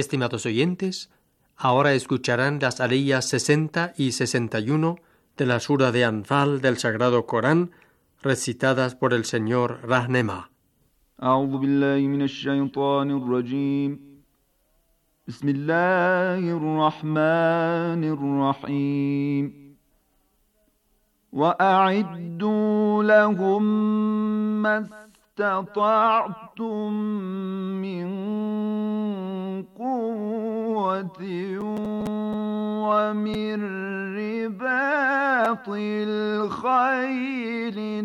Estimados oyentes, ahora escucharán las aliyas 60 y 61 de la sura de Anfal del Sagrado Corán, recitadas por el señor Rahnema. أعوذ بالله من الشيطان الرجيم بسم الله الرحمن الرحيم وأعدوا لهم ما استطعتم من قوة ومن رباط الخيل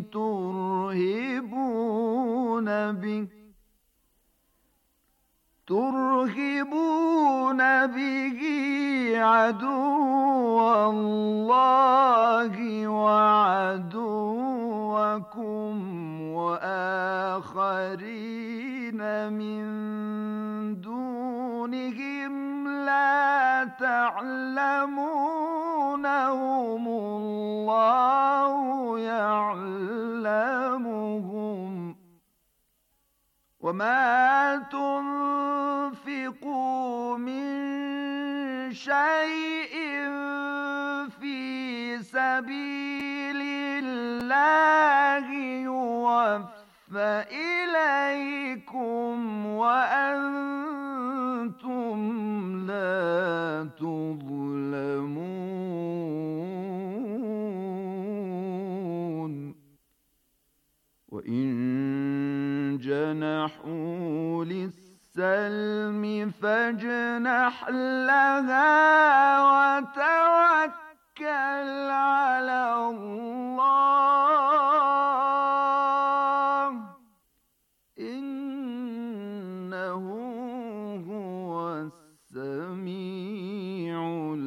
ترهبون به عدو الله وعدوكم وآخرين من دونهم لا تعلمونهم الله يعلمهم وما تنفقوا من شيء في سبيل الله يوفى إليكم وأنتم لا تظلمون وإن جنحوا للسلم فاجنح لها وتوكل على الله إنه هو السميع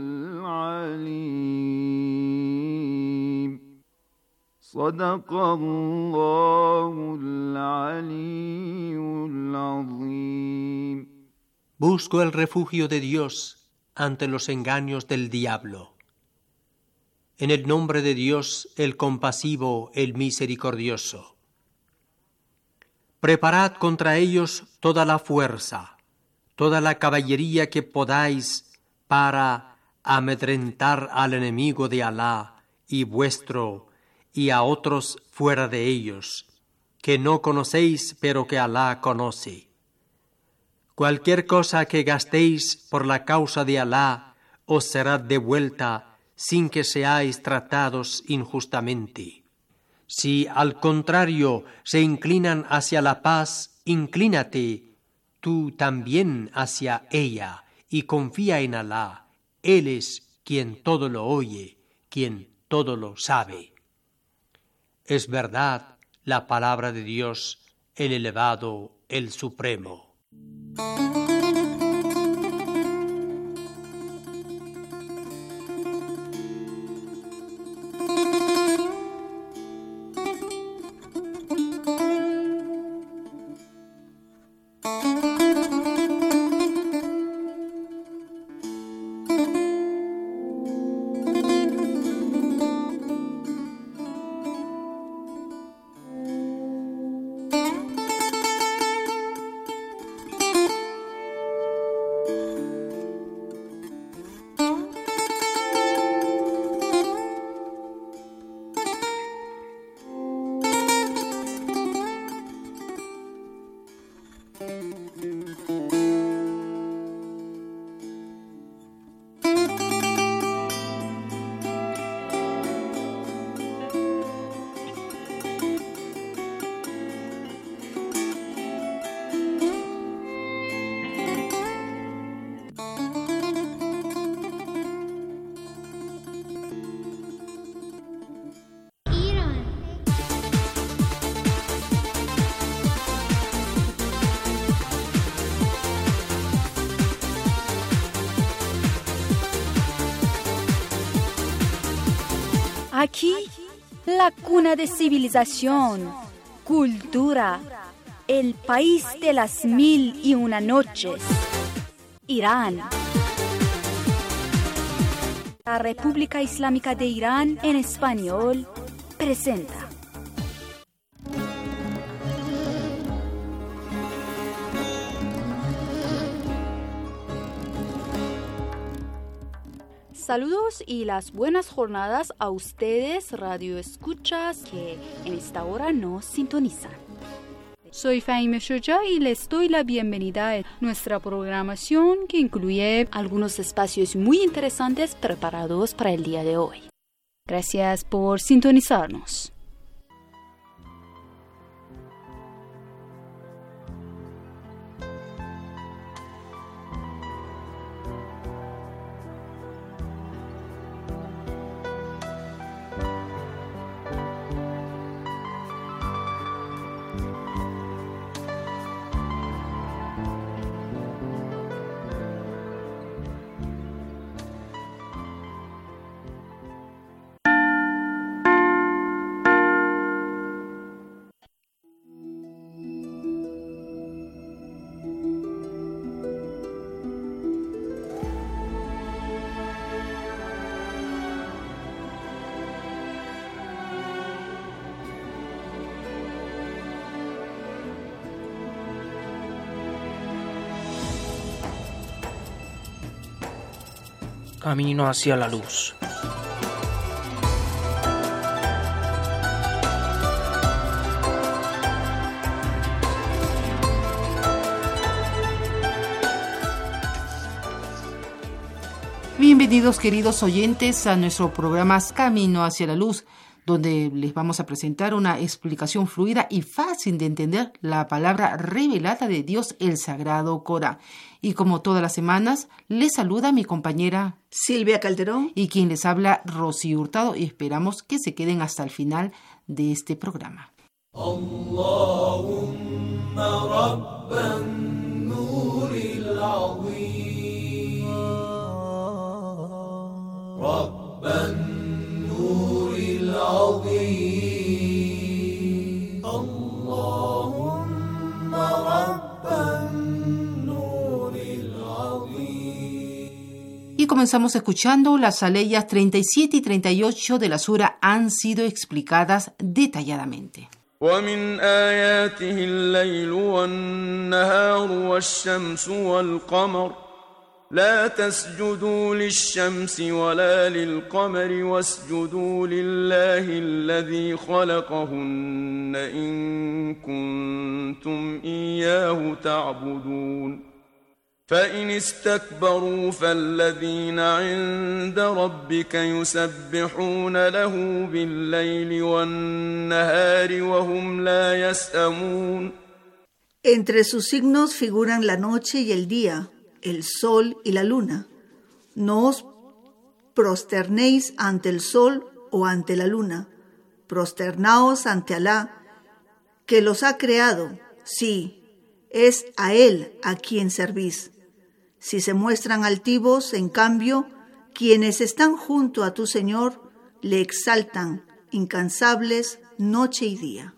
العليم صدق الله العلي العظيم. Busco el refugio de Dios ante los engaños del diablo. En el nombre de Dios, el compasivo, el misericordioso. Preparad contra ellos toda la fuerza, toda la caballería que podáis para amedrentar al enemigo de Alá y vuestro y a otros fuera de ellos, que no conocéis pero que Alá conoce. Cualquier cosa que gastéis por la causa de Alá os será devuelta sin que seáis tratados injustamente. Si al contrario se inclinan hacia la paz, inclínate tú también hacia ella y confía en Alá. Él es quien todo lo oye, quien todo lo sabe. Es verdad la palabra de Dios, el elevado, el supremo. Aquí, la cuna de civilización, cultura, el país de las 1001 noches, Irán. La República Islámica de Irán en español presenta. Saludos y las buenas jornadas a ustedes, radio escuchas, que en esta hora nos sintonizan. Soy Fahime Shoja y les doy la bienvenida a nuestra programación que incluye algunos espacios muy interesantes preparados para el día de hoy. Gracias por sintonizarnos. Camino hacia la luz. Bienvenidos, queridos oyentes, a nuestro programa Camino hacia la luz, donde les vamos a presentar una explicación fluida y fácil de entender la palabra revelada de Dios, el Sagrado Corán. Y como todas las semanas, les saluda mi compañera Silvia Calderón y quien les habla, Rocío Hurtado, y esperamos que se queden hasta el final de este programa. Allahumma rabban nuril azim, rabban nuril azim, Allahumma rabban nuril azim. Y comenzamos escuchando las aleyas 37 y 38 de la sura han sido explicadas detalladamente. ومن آياته الليل والنهار والشمس والقمر لا تسجدوا للشمس ولا للقمر واسجدوا لله الذي خلقهن إن كنتم إياه تعبدون فإن استكبروا فالذين عند ربك يسبحون له بالليل والنهار وهم لا يسأمون. Entre sus signos figuran la noche y el día, el sol y la luna. No os prosternéis ante el sol o ante la luna. Prosternaos ante Alá, que los ha creado. Sí, es a Él a quien servís. Si se muestran altivos, en cambio, quienes están junto a tu Señor le exaltan, incansables, noche y día.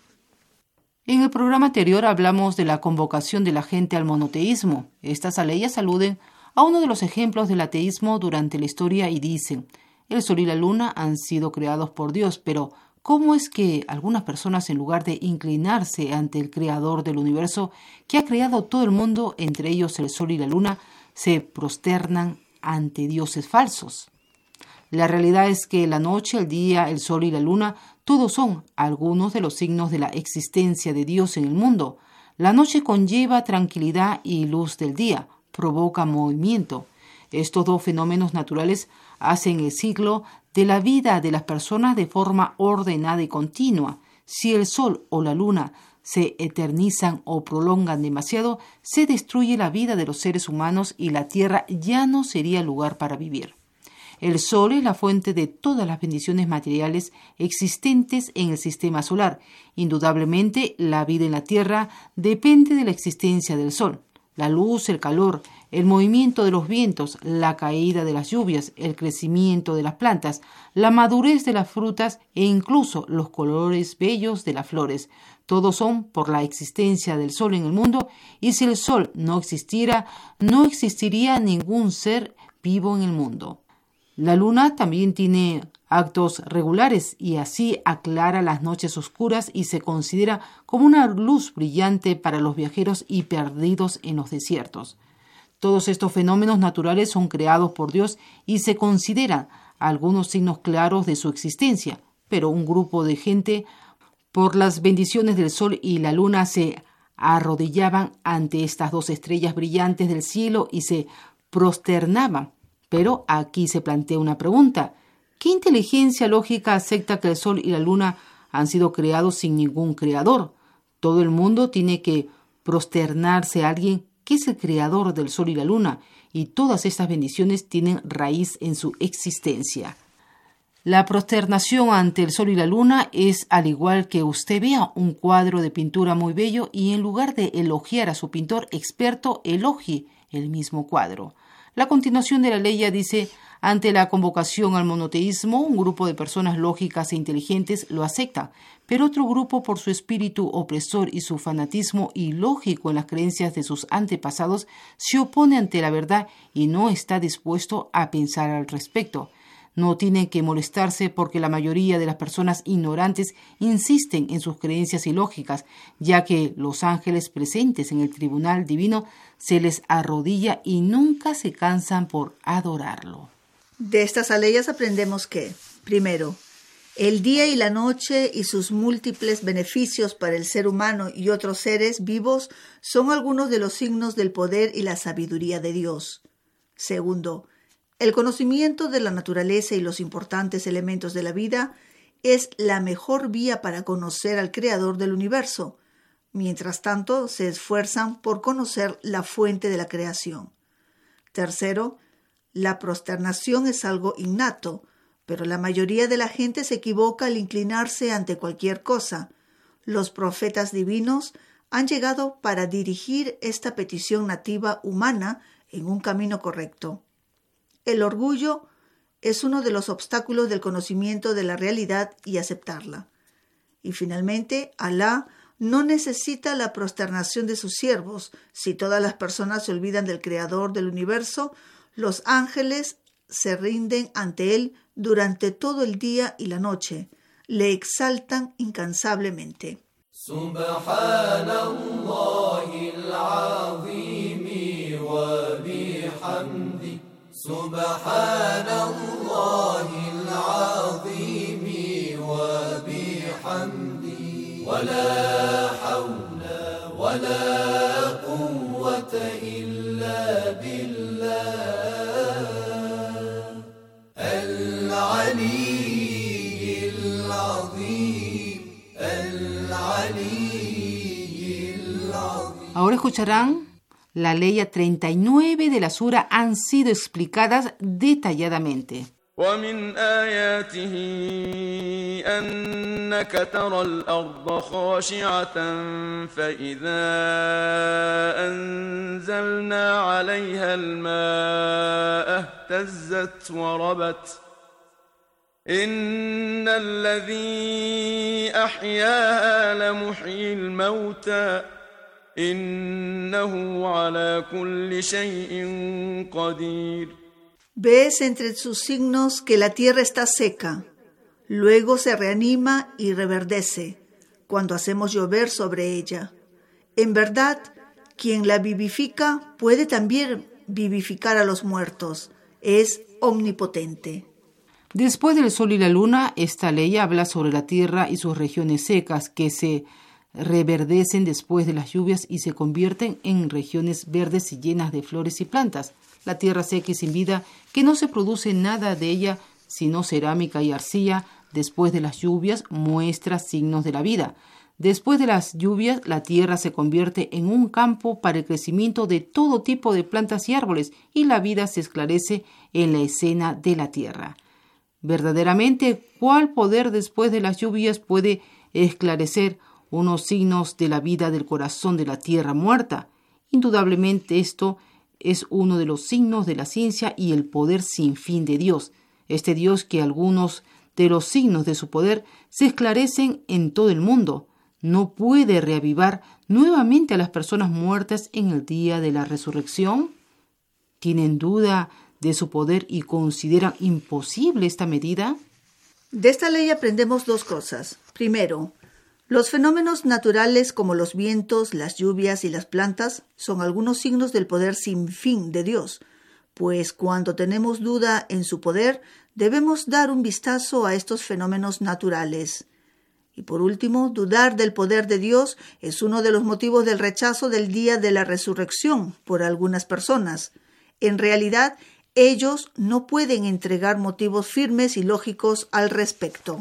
En el programa anterior hablamos de la convocación de la gente al monoteísmo. Estas aleyas aluden a uno de los ejemplos del ateísmo durante la historia y dicen: el sol y la luna han sido creados por Dios, pero ¿cómo es que algunas personas, en lugar de inclinarse ante el creador del universo, que ha creado todo el mundo, entre ellos el sol y la luna, se prosternan ante dioses falsos? La realidad es que la noche, el día, el sol y la luna, todos son algunos de los signos de la existencia de Dios en el mundo. La noche conlleva tranquilidad y luz del día, provoca movimiento. Estos dos fenómenos naturales hacen el ciclo de la vida de las personas de forma ordenada y continua. Si el sol o la luna se eternizan o prolongan demasiado, se destruye la vida de los seres humanos y la tierra ya no sería lugar para vivir. El sol es la fuente de todas las bendiciones materiales existentes en el sistema solar. Indudablemente, la vida en la tierra depende de la existencia del sol. La luz, el calor, el movimiento de los vientos, la caída de las lluvias, el crecimiento de las plantas, la madurez de las frutas e incluso los colores bellos de las flores. Todos son por la existencia del sol en el mundo, y si el sol no existiera, no existiría ningún ser vivo en el mundo. La luna también tiene actos regulares y así aclara las noches oscuras y se considera como una luz brillante para los viajeros y perdidos en los desiertos. Todos estos fenómenos naturales son creados por Dios y se consideran algunos signos claros de su existencia, pero un grupo de gente, por las bendiciones del sol y la luna, se arrodillaban ante estas dos estrellas brillantes del cielo y se prosternaban. Pero aquí se plantea una pregunta. ¿Qué inteligencia lógica acepta que el sol y la luna han sido creados sin ningún creador? Todo el mundo tiene que prosternarse a alguien que es el creador del sol y la luna, y todas estas bendiciones tienen raíz en su existencia. La prosternación ante el sol y la luna es al igual que usted vea un cuadro de pintura muy bello y en lugar de elogiar a su pintor experto, elogie el mismo cuadro. La continuación de la ley dice: ante la convocación al monoteísmo, un grupo de personas lógicas e inteligentes lo acepta, pero otro grupo, por su espíritu opresor y su fanatismo ilógico en las creencias de sus antepasados, se opone ante la verdad y no está dispuesto a pensar al respecto. No tienen que molestarse porque la mayoría de las personas ignorantes insisten en sus creencias ilógicas, ya que los ángeles presentes en el tribunal divino se les arrodilla y nunca se cansan por adorarlo. De estas aleyas aprendemos que, primero, el día y la noche y sus múltiples beneficios para el ser humano y otros seres vivos son algunos de los signos del poder y la sabiduría de Dios. Segundo, el conocimiento de la naturaleza y los importantes elementos de la vida es la mejor vía para conocer al Creador del universo. Mientras tanto, se esfuerzan por conocer la fuente de la creación. Tercero, la prosternación es algo innato, pero la mayoría de la gente se equivoca al inclinarse ante cualquier cosa. Los profetas divinos han llegado para dirigir esta petición nativa humana en un camino correcto. El orgullo es uno de los obstáculos del conocimiento de la realidad y aceptarla. Y finalmente, Alá no necesita la prosternación de sus siervos. Si todas las personas se olvidan del Creador del universo, los ángeles se rinden ante Él durante todo el día y la noche. Le exaltan incansablemente. Subhanallahil azim wa bihamdi. Subhanallahil azim wa bihamdi. Wa la hawla wa la quwwata illa billah. العلي العظيم العلي العظيم. Ahora escucharán la ley 39 de la sura, han sido explicadas detalladamente. ومن آياته أنك ترى الأرض خاشعة فإذا أنزلنا عليها الماء اهتزت وربت إن الذي أحياها لمحيي الموتى إنه على كل شيء قدير. Ves entre sus signos que la tierra está seca, luego se reanima y reverdece cuando hacemos llover sobre ella. En verdad, quien la vivifica puede también vivificar a los muertos. Es omnipotente. Después del sol y la luna, esta ley habla sobre la tierra y sus regiones secas que se reverdecen después de las lluvias y se convierten en regiones verdes y llenas de flores y plantas. La tierra seca y sin vida, que no se produce nada de ella sino cerámica y arcilla, después de las lluvias muestra signos de la vida. Después de las lluvias, la tierra se convierte en un campo para el crecimiento de todo tipo de plantas y árboles, y la vida se esclarece en la escena de la tierra. Verdaderamente, ¿cuál poder después de las lluvias puede esclarecer unos signos de la vida del corazón de la tierra muerta? Indudablemente esto es uno de los signos de la ciencia y el poder sin fin de Dios. Este Dios que algunos de los signos de su poder se esclarecen en todo el mundo, no puede reavivar nuevamente a las personas muertas en el día de la resurrección. ¿Tienen duda de su poder y consideran imposible esta medida? De esta ley aprendemos dos cosas. Primero, Los fenómenos naturales como los vientos, las lluvias y las plantas son algunos signos del poder sin fin de Dios, pues cuando tenemos duda en su poder, debemos dar un vistazo a estos fenómenos naturales. Y por último, dudar del poder de Dios es uno de los motivos del rechazo del día de la resurrección por algunas personas. En realidad, ellos no pueden entregar motivos firmes y lógicos al respecto.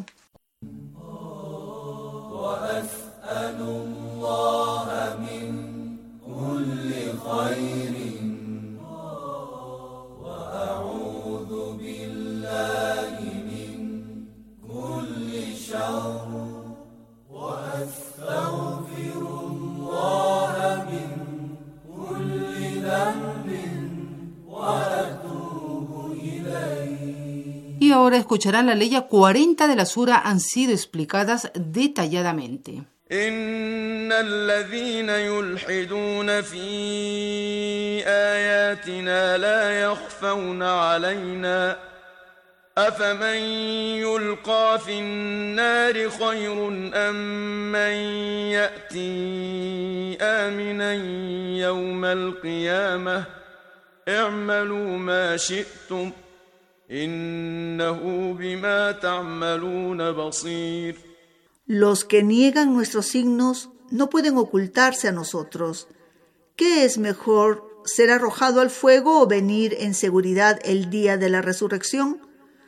Y ahora escucharán la ley 40 de la sura, han sido explicadas detalladamente. إن الذين يلحدون في آياتنا لا يخفون علينا أفمن يلقى في النار خير أم من يأتي آمنا يوم القيامة اعملوا ما شئتم إنه بما تعملون بصير. Los que niegan nuestros signos no pueden ocultarse a nosotros. ¿Qué es mejor, ser arrojado al fuego o venir en seguridad el día de la resurrección?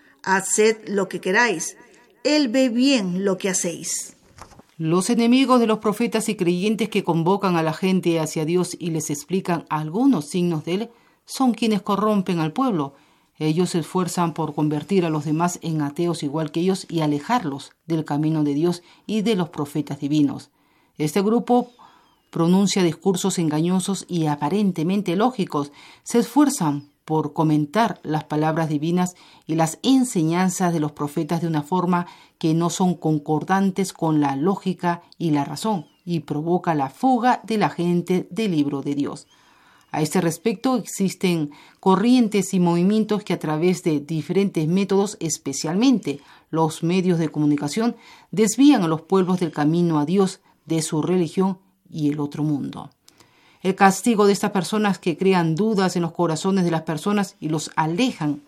Haced lo que queráis. Él ve bien lo que hacéis. Los enemigos de los profetas y creyentes que convocan a la gente hacia Dios y les explican algunos signos de Él son quienes corrompen al pueblo. Ellos se esfuerzan por convertir a los demás en ateos igual que ellos y alejarlos del camino de Dios y de los profetas divinos. Este grupo pronuncia discursos engañosos y aparentemente lógicos. Se esfuerzan por comentar las palabras divinas y las enseñanzas de los profetas de una forma que no son concordantes con la lógica y la razón, y provoca la fuga de la gente del libro de Dios. A este respecto existen corrientes y movimientos que a través de diferentes métodos, especialmente los medios de comunicación, desvían a los pueblos del camino a Dios, de su religión y el otro mundo. El castigo de estas personas que crean dudas en los corazones de las personas y los alejan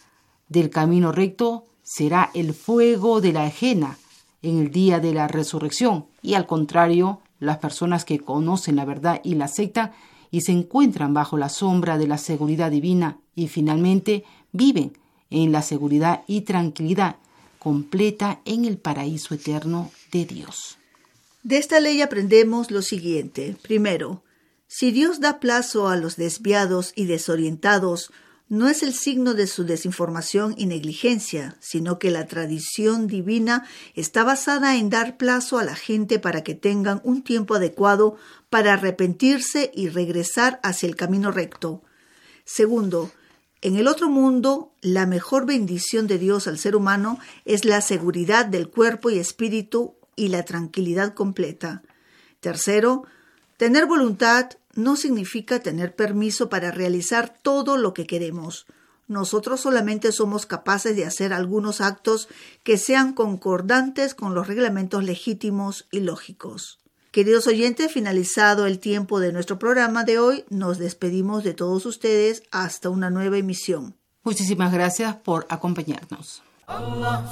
del camino recto será el fuego de la Gehenna en el día de la resurrección. Y al contrario, las personas que conocen la verdad y la aceptan y se encuentran bajo la sombra de la seguridad divina y finalmente viven en la seguridad y tranquilidad completa en el paraíso eterno de Dios. De esta ley aprendemos lo siguiente. Primero, si Dios da plazo a los desviados y desorientados, no es el signo de su desinformación y negligencia, sino que la tradición divina está basada en dar plazo a la gente para que tengan un tiempo adecuado para arrepentirse y regresar hacia el camino recto. Segundo, en el otro mundo, la mejor bendición de Dios al ser humano es la seguridad del cuerpo y espíritu y la tranquilidad completa. Tercero, tener voluntad no significa tener permiso para realizar todo lo que queremos. Nosotros solamente somos capaces de hacer algunos actos que sean concordantes con los reglamentos legítimos y lógicos. Queridos oyentes, finalizado el tiempo de nuestro programa de hoy, nos despedimos de todos ustedes hasta una nueva emisión. Muchísimas gracias por acompañarnos. Allah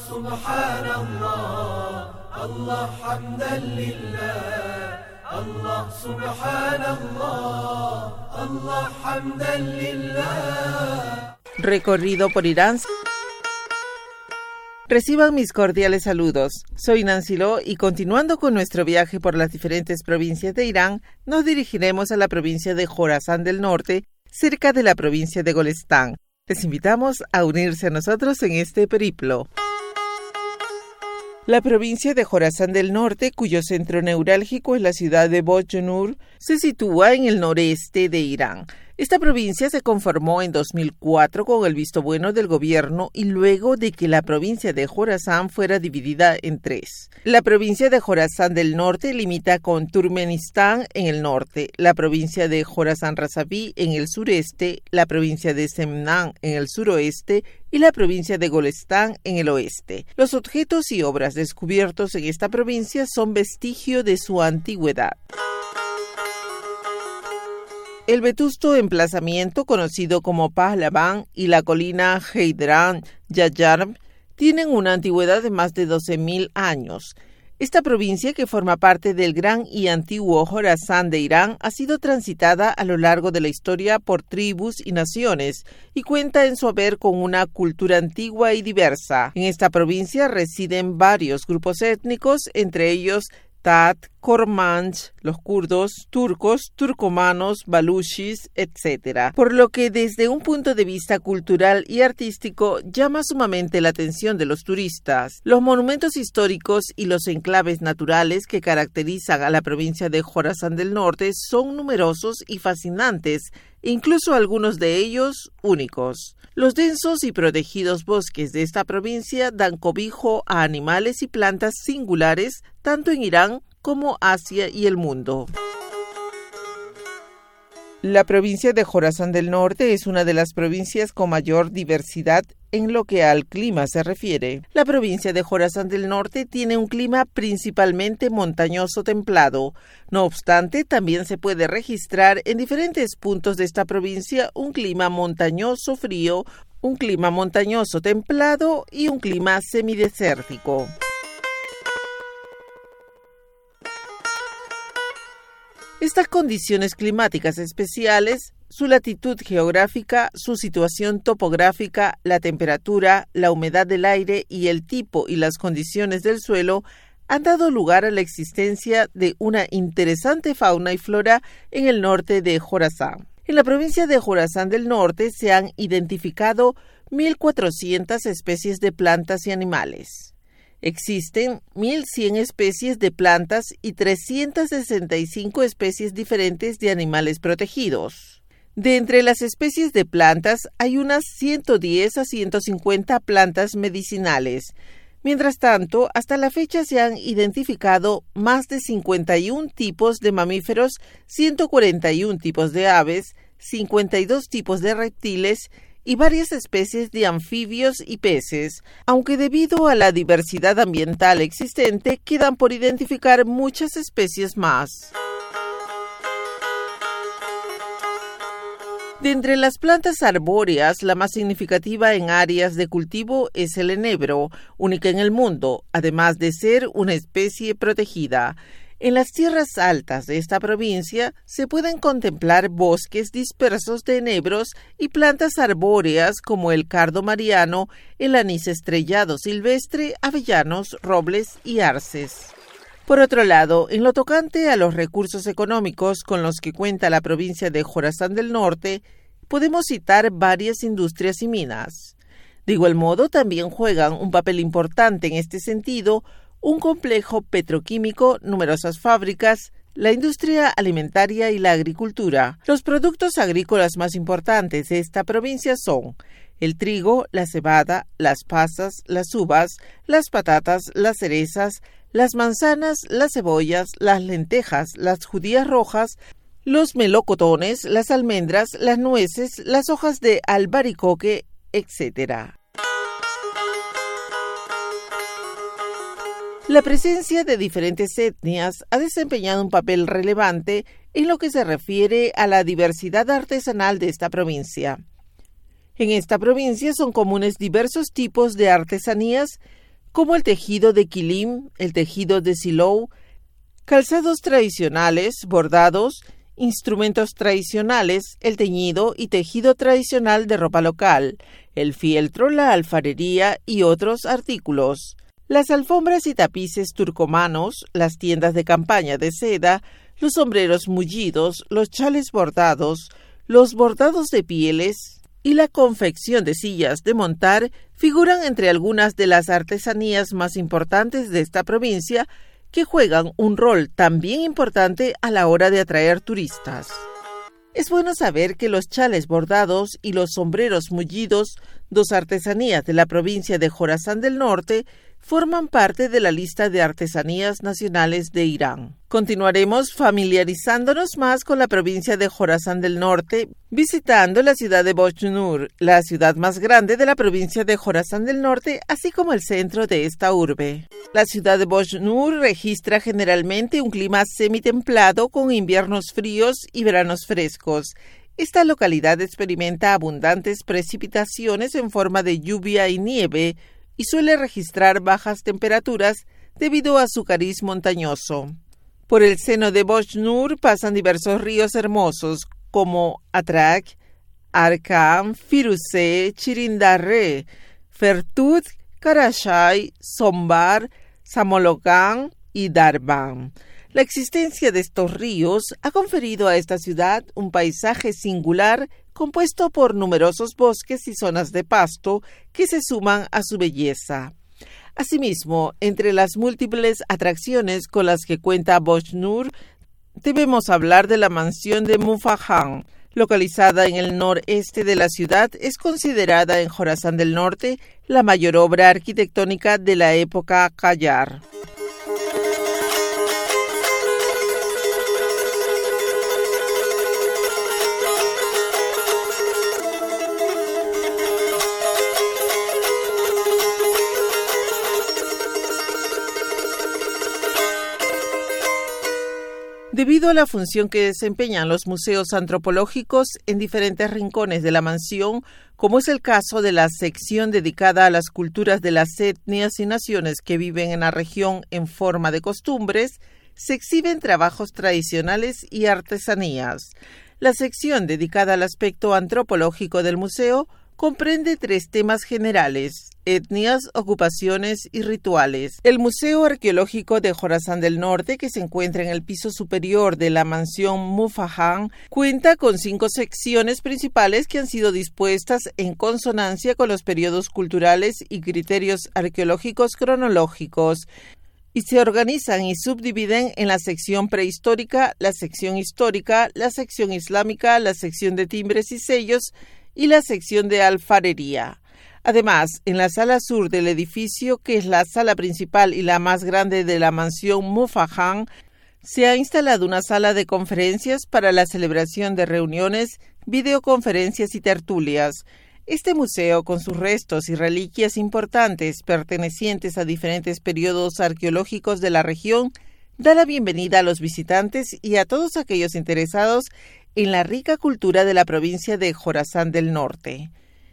subhanallah, Allah hamdan lillah. Allah subhanallah, Allah hamdan lillah. Recorrido por Irán. Reciban mis cordiales saludos. Soy Nancy Lo y continuando con nuestro viaje por las diferentes provincias de Irán, nos dirigiremos a la provincia de Jorasán del Norte, cerca de la provincia de Golestán. Les invitamos a unirse a nosotros en este periplo. La provincia de Jorasán del Norte, cuyo centro neurálgico es la ciudad de Bojnur, se sitúa en el noreste de Irán. Esta provincia se conformó en 2004 con el visto bueno del gobierno y luego de que la provincia de Jorasán fuera dividida en 3. La provincia de Jorasán del Norte limita con Turkmenistán en el norte, la provincia de Jorasán Razaví en el sureste, la provincia de Semnan en el suroeste y la provincia de Golestán en el oeste. Los objetos y obras descubiertos en esta provincia son vestigio de su antigüedad. El vetusto emplazamiento conocido como Pahlavan y la colina Heydran Yayarm tienen una antigüedad de más de 12.000 años. Esta provincia, que forma parte del gran y antiguo Jorasán de Irán, ha sido transitada a lo largo de la historia por tribus y naciones y cuenta en su haber con una cultura antigua y diversa. En esta provincia residen varios grupos étnicos, entre ellos Tat, Kormanch, los kurdos, turcos, turcomanos, baluchis, etc. Por lo que desde un punto de vista cultural y artístico llama sumamente la atención de los turistas. Los monumentos históricos y los enclaves naturales que caracterizan a la provincia de Jorasán del Norte son numerosos y fascinantes, incluso algunos de ellos únicos. Los densos y protegidos bosques de esta provincia dan cobijo a animales y plantas singulares tanto en Irán como Asia y el mundo. La provincia de Jorasán del Norte es una de las provincias con mayor diversidad en lo que al clima se refiere. La provincia de Jorasán del Norte tiene un clima principalmente montañoso templado. No obstante, también se puede registrar en diferentes puntos de esta provincia un clima montañoso frío, un clima montañoso templado y un clima semidesértico. Estas condiciones climáticas especiales, su latitud geográfica, su situación topográfica, la temperatura, la humedad del aire y el tipo y las condiciones del suelo han dado lugar a la existencia de una interesante fauna y flora en el norte de Jorasán. En la provincia de Jorasán del Norte se han identificado 1.400 especies de plantas y animales. Existen 1.100 especies de plantas y 365 especies diferentes de animales protegidos. De entre las especies de plantas hay unas 110 a 150 plantas medicinales. Mientras tanto, hasta la fecha se han identificado más de 51 tipos de mamíferos, 141 tipos de aves, 52 tipos de reptiles y varias especies de anfibios y peces, aunque debido a la diversidad ambiental existente quedan por identificar muchas especies más. De entre las plantas arbóreas, la más significativa en áreas de cultivo es el enebro, única en el mundo, además de ser una especie protegida. En las tierras altas de esta provincia se pueden contemplar bosques dispersos de enebros y plantas arbóreas como el cardo mariano, el anís estrellado silvestre, avellanos, robles y arces. Por otro lado, en lo tocante a los recursos económicos con los que cuenta la provincia de Jorasán del Norte, podemos citar varias industrias y minas. De igual modo, también juegan un papel importante en este sentido un complejo petroquímico, numerosas fábricas, la industria alimentaria y la agricultura. Los productos agrícolas más importantes de esta provincia son el trigo, la cebada, las pasas, las uvas, las patatas, las cerezas, las manzanas, las cebollas, las lentejas, las judías rojas, los melocotones, las almendras, las nueces, las hojas de albaricoque, etc. La presencia de diferentes etnias ha desempeñado un papel relevante en lo que se refiere a la diversidad artesanal de esta provincia. En esta provincia son comunes diversos tipos de artesanías como el tejido de quilim, el tejido de silou, calzados tradicionales, bordados, instrumentos tradicionales, el teñido y tejido tradicional de ropa local, el fieltro, la alfarería y otros artículos. Las alfombras y tapices turcomanos, las tiendas de campaña de seda, los sombreros mullidos, los chales bordados, los bordados de pieles y la confección de sillas de montar figuran entre algunas de las artesanías más importantes de esta provincia que juegan un rol también importante a la hora de atraer turistas. Es bueno saber que los chales bordados y los sombreros mullidos, dos artesanías de la provincia de Jorasán del Norte, forman parte de la lista de artesanías nacionales de Irán. Continuaremos familiarizándonos más con la provincia de Jorasán del Norte, visitando la ciudad de Bojnur, la ciudad más grande de la provincia de Jorasán del Norte, así como el centro de esta urbe. La ciudad de Bojnur registra generalmente un clima semitemplado con inviernos fríos y veranos frescos. Esta localidad experimenta abundantes precipitaciones en forma de lluvia y nieve, y suele registrar bajas temperaturas debido a su cariz montañoso. Por el seno de Bojnur pasan diversos ríos hermosos como Atrak, Arkan, Firuzeh, Chirindarre, Fertut, Karashay, Sombar, Samologan y Darban. La existencia de estos ríos ha conferido a esta ciudad un paisaje singular compuesto por numerosos bosques y zonas de pasto que se suman a su belleza. Asimismo, entre las múltiples atracciones con las que cuenta Bojnur, debemos hablar de la mansión de Mufahan. Localizada en el noreste de la ciudad, es considerada en Jorasán del Norte la mayor obra arquitectónica de la época Qajar. Debido a la función que desempeñan los museos antropológicos en diferentes rincones de la mansión, como es el caso de la sección dedicada a las culturas de las etnias y naciones que viven en la región en forma de costumbres, se exhiben trabajos tradicionales y artesanías. La sección dedicada al aspecto antropológico del museo comprende 3 temas generales: etnias, ocupaciones y rituales. El Museo Arqueológico de Jorasán del Norte, que se encuentra en el piso superior de la mansión Mufahan, cuenta con 5 secciones principales que han sido dispuestas en consonancia con los periodos culturales y criterios arqueológicos cronológicos, y se organizan y subdividen en la sección prehistórica, la sección histórica, la sección islámica, la sección de timbres y sellos y la sección de alfarería. Además, en la sala sur del edificio, que es la sala principal y la más grande de la mansión Mufahan, se ha instalado una sala de conferencias para la celebración de reuniones, videoconferencias y tertulias. Este museo, con sus restos y reliquias importantes pertenecientes a diferentes periodos arqueológicos de la región, da la bienvenida a los visitantes y a todos aquellos interesados en la rica cultura de la provincia de Jorasán del Norte.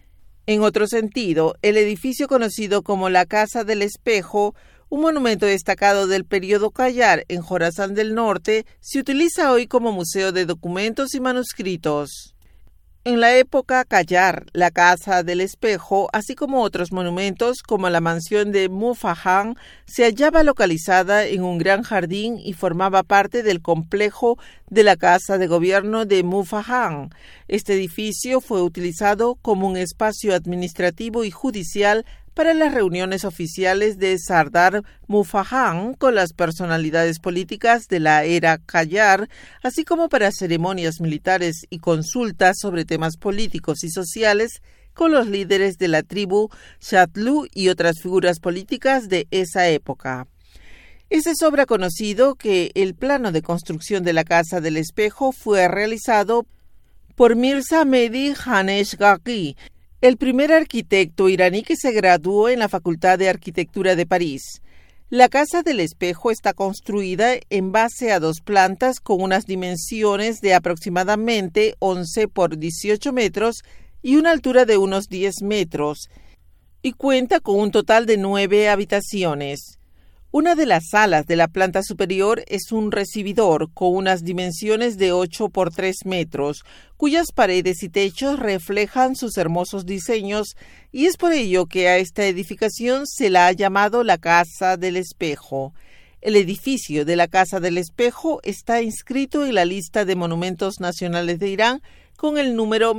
En otro sentido, el edificio conocido como la Casa del Espejo, un monumento destacado del periodo Qajar en Jorasán del Norte, se utiliza hoy como museo de documentos y manuscritos. En la época Qajar, la Casa del Espejo, así como otros monumentos como la mansión de Mufahan, se hallaba localizada en un gran jardín y formaba parte del complejo de la Casa de Gobierno de Mufahan. Este edificio fue utilizado como un espacio administrativo y judicial para las reuniones oficiales de Sardar Mufahan con las personalidades políticas de la era Qajar, así como para ceremonias militares y consultas sobre temas políticos y sociales con los líderes de la tribu Shatlu y otras figuras políticas de esa época. Es de sobra conocido que el plano de construcción de la Casa del Espejo fue realizado por Mirza Mehdi Haneshgaki, el primer arquitecto iraní que se graduó en la Facultad de Arquitectura de París. La Casa del Espejo está construida en base a 2 plantas con unas dimensiones de aproximadamente 11 por 18 metros y una altura de unos 10 metros, y cuenta con un total de 9 habitaciones. Una de las salas de la planta superior es un recibidor con unas dimensiones de 8 por 3 metros, cuyas paredes y techos reflejan sus hermosos diseños, y es por ello que a esta edificación se la ha llamado la Casa del Espejo. El edificio de la Casa del Espejo está inscrito en la lista de monumentos nacionales de Irán con el número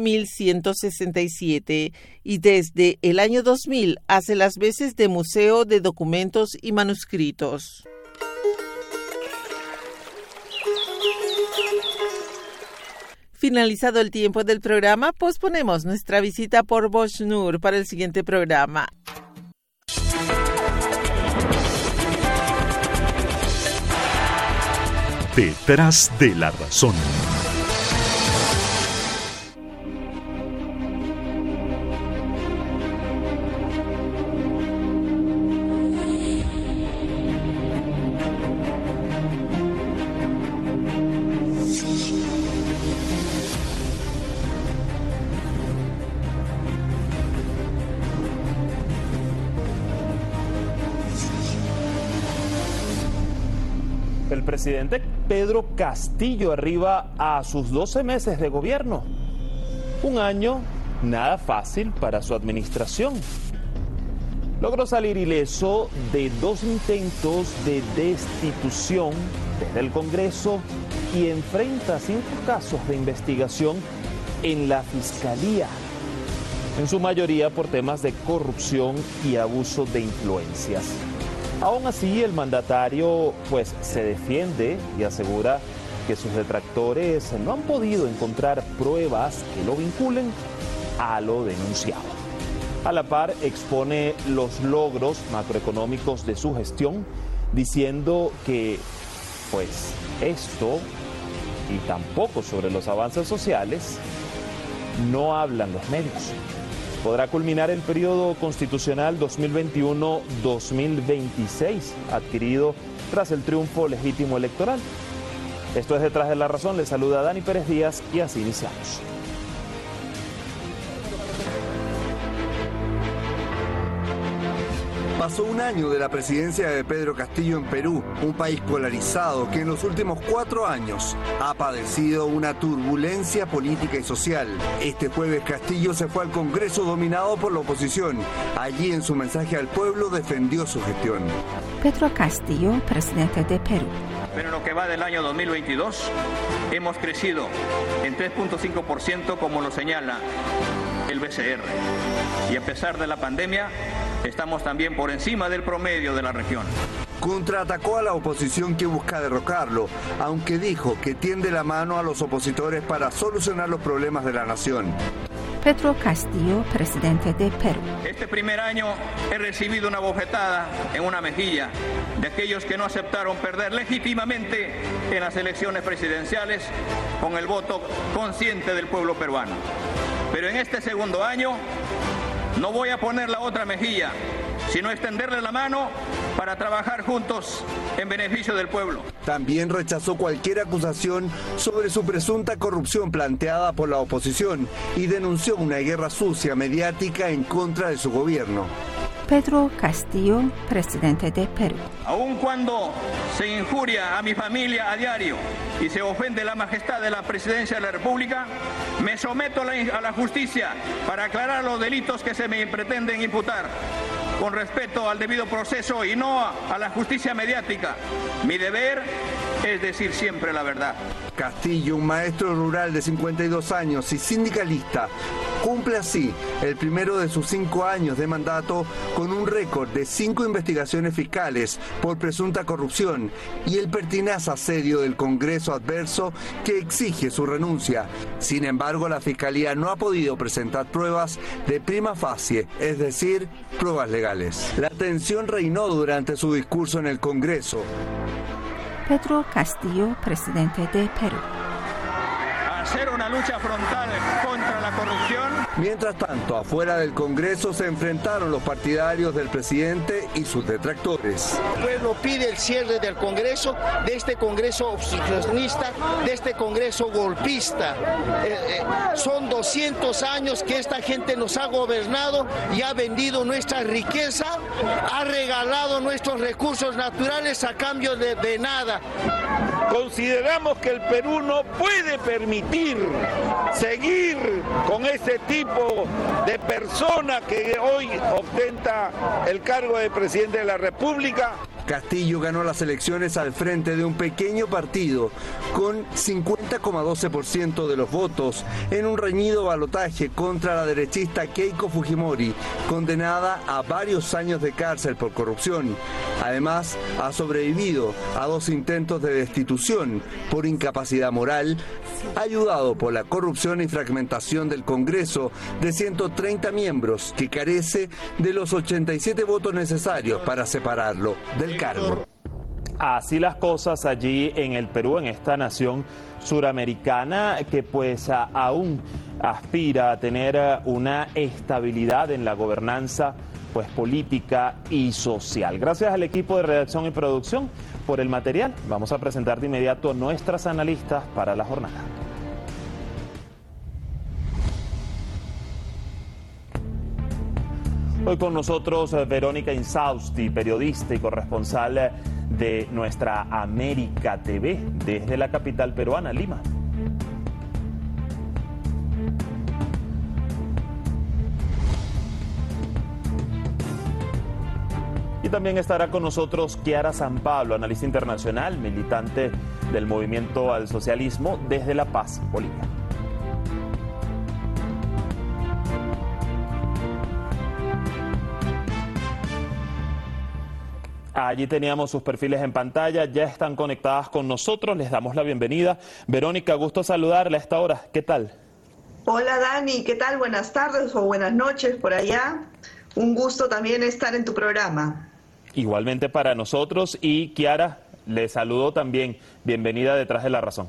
1167 y desde el año 2000 hace las veces de museo de documentos y manuscritos. Finalizado el tiempo del programa, posponemos nuestra visita por Boshnur para el siguiente programa. Detrás de la razón. El presidente Pedro Castillo arriba a sus 12 meses de gobierno. Un año nada fácil para su administración. Logró salir ileso de 2 intentos de destitución desde el Congreso y enfrenta 5 casos de investigación en la Fiscalía, en su mayoría por temas de corrupción y abuso de influencias. Aún así, el mandatario se defiende y asegura que sus detractores no han podido encontrar pruebas que lo vinculen a lo denunciado. A la par, expone los logros macroeconómicos de su gestión, diciendo que esto y tampoco sobre los avances sociales no hablan los medios. Podrá culminar el periodo constitucional 2021-2026, adquirido tras el triunfo legítimo electoral. Esto es Detrás de la Razón. Les saluda Dani Pérez Díaz y así iniciamos. Pasó un año de la presidencia de Pedro Castillo en Perú, un país polarizado que en los últimos 4 años ha padecido una turbulencia política y social. Este jueves Castillo se fue al Congreso dominado por la oposición. Allí en su mensaje al pueblo defendió su gestión. Pedro Castillo, presidente de Perú. Pero en lo que va del año 2022 hemos crecido en 3.5% como lo señala el BCR. Y a pesar de la pandemia, estamos también por encima del promedio de la región. Contraatacó a la oposición que busca derrocarlo, aunque dijo que tiende la mano a los opositores para solucionar los problemas de la nación. Pedro Castillo, presidente de Perú. Este primer año he recibido una bofetada en una mejilla de aquellos que no aceptaron perder legítimamente en las elecciones presidenciales con el voto consciente del pueblo peruano. Pero en este segundo año no voy a poner la otra mejilla, sino extenderle la mano para trabajar juntos en beneficio del pueblo. También rechazó cualquier acusación sobre su presunta corrupción planteada por la oposición y denunció una guerra sucia mediática en contra de su gobierno. Pedro Castillo, presidente de Perú. Aun cuando se injuria a mi familia a diario y se ofende la majestad de la presidencia de la República, me someto a la justicia para aclarar los delitos que se me pretenden imputar, con respeto al debido proceso y no a la justicia mediática. Mi deber es decir siempre la verdad. Castillo, un maestro rural de 52 años y sindicalista, cumple así el primero de sus 5 años de mandato con un récord de 5 investigaciones fiscales por presunta corrupción y el pertinaz asedio del Congreso adverso que exige su renuncia. Sin embargo, la Fiscalía no ha podido presentar pruebas de prima facie, es decir, pruebas legales. La tensión reinó durante su discurso en el Congreso. Pedro Castillo, presidente de Perú. Hacer una lucha frontal contra la corrupción. Mientras tanto, afuera del Congreso se enfrentaron los partidarios del presidente y sus detractores. El pueblo pide el cierre del Congreso, de este Congreso obstruccionista, de este Congreso golpista. Son 200 años que esta gente nos ha gobernado y ha vendido nuestra riqueza, ha regalado nuestros recursos naturales a cambio de nada. Consideramos que el Perú no puede permitir seguir con ese tipo de persona que hoy ostenta el cargo de presidente de la República. Castillo ganó las elecciones al frente de un pequeño partido con 50,12% de los votos en un reñido balotaje contra la derechista Keiko Fujimori, condenada a varios años de cárcel por corrupción. Además, ha sobrevivido a 2 intentos de destitución por incapacidad moral, ayudado por la corrupción y fragmentación del Congreso de 130 miembros, que carece de los 87 votos necesarios para separarlo del cargo. Así las cosas allí en el Perú, en esta nación suramericana que pues aún aspira a tener una estabilidad en la gobernanza pues política y social. Gracias al equipo de redacción y producción por el material. Vamos a presentar de inmediato a nuestras analistas para la jornada. Hoy con nosotros Verónica Insausti, periodista y corresponsal de nuestra América TV desde la capital peruana, Lima. Y también estará con nosotros Kiara San Pablo, analista internacional, militante del Movimiento al Socialismo desde La Paz, Bolivia. Allí teníamos sus perfiles en pantalla, ya están conectadas con nosotros, les damos la bienvenida. Verónica, gusto saludarla a esta hora, ¿qué tal? Hola Dani, ¿qué tal? Buenas tardes o buenas noches por allá. Un gusto también estar en tu programa. Igualmente para nosotros, y Kiara, le saludo también, bienvenida Detrás de la Razón.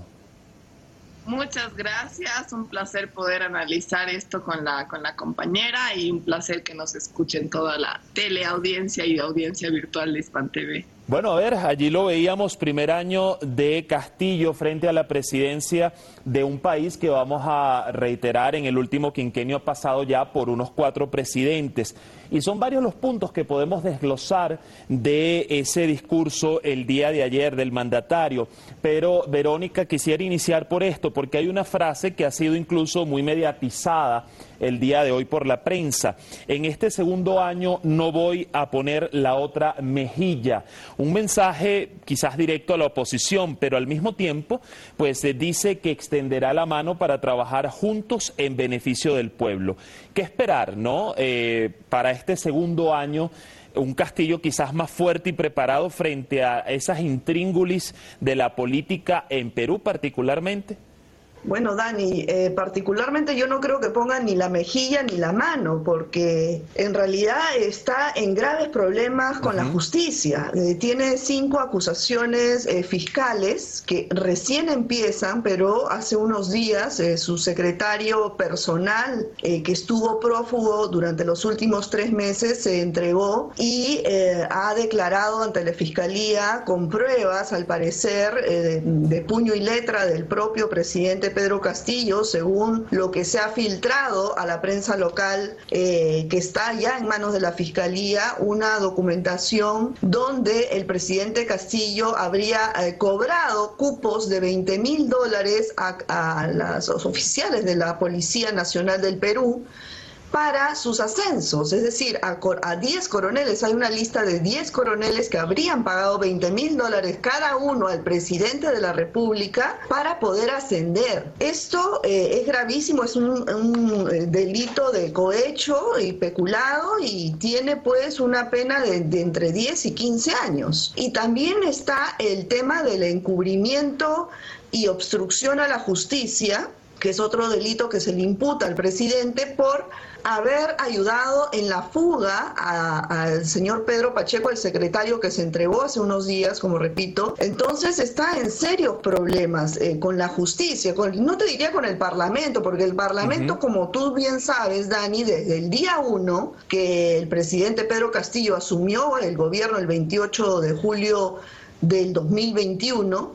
Muchas gracias, un placer poder analizar esto con la compañera y un placer que nos escuchen toda la teleaudiencia y audiencia virtual de Hispan TV. Bueno, a ver, allí lo veíamos, primer año de Castillo frente a la presidencia de un país que vamos a reiterar en el último quinquenio ha pasado ya por unos 4 presidentes. Y son varios los puntos que podemos desglosar de ese discurso el día de ayer del mandatario. Pero, Verónica, quisiera iniciar por esto, porque hay una frase que ha sido incluso muy mediatizada el día de hoy por la prensa. En este segundo año no voy a poner la otra mejilla. Un mensaje quizás directo a la oposición, pero al mismo tiempo pues dice que extenderá la mano para trabajar juntos en beneficio del pueblo. ¿Qué esperar, no? Para este segundo año, un Castillo quizás más fuerte y preparado frente a esas intríngulis de la política en Perú particularmente. Bueno, Dani, particularmente yo no creo que ponga ni la mejilla ni la mano, porque en realidad está en graves problemas con la justicia. Tiene 5 acusaciones fiscales que recién empiezan, pero hace unos días su secretario personal, que estuvo prófugo durante los últimos 3 meses, se entregó y ha declarado ante la Fiscalía con pruebas, al parecer, de puño y letra del propio presidente Pedro Castillo, según lo que se ha filtrado a la prensa local, que está ya en manos de la Fiscalía, una documentación donde el presidente Castillo habría cobrado cupos de $20,000 a los oficiales de la Policía Nacional del Perú para sus ascensos, es decir, a 10 coroneles. Hay una lista de 10 coroneles que habrían pagado $20,000 cada uno al presidente de la República para poder ascender. Esto es gravísimo, es un delito de cohecho y peculado y tiene pues una pena de entre 10 y 15 años. Y también está el tema del encubrimiento y obstrucción a la justicia, que es otro delito que se le imputa al presidente por haber ayudado en la fuga al señor Pedro Pacheco, el secretario que se entregó hace unos días, como repito. Entonces está en serios problemas con la justicia, no te diría con el Parlamento, porque el Parlamento, como tú bien sabes, Dani, desde el día 1 que el presidente Pedro Castillo asumió el gobierno el 28 de julio del 2021,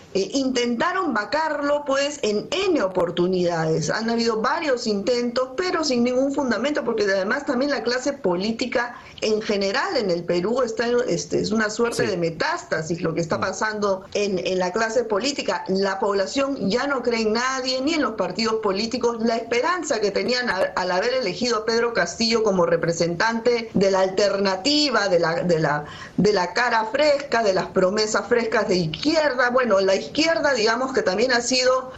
intentaron vacarlo pues en N oportunidades. Han habido varios intentos, pero sin ningún fundamento, porque además también la clase política en general en el Perú es una suerte de metástasis lo que está pasando en la clase política. La población ya no cree en nadie, ni en los partidos políticos. La esperanza que tenían al haber elegido a Pedro Castillo como representante de la alternativa, de la cara fresca, de las promesas frescas de izquierda. Bueno, la izquierda, digamos que también ha sido